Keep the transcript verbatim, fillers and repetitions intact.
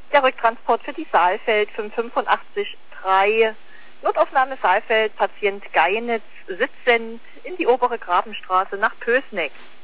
Der Rücktransport für die Saalfeld fünf fünf acht drei. Notaufnahme Saalfeld, Patient Geinitz, sitzend in die obere Grabenstraße nach Pößneck.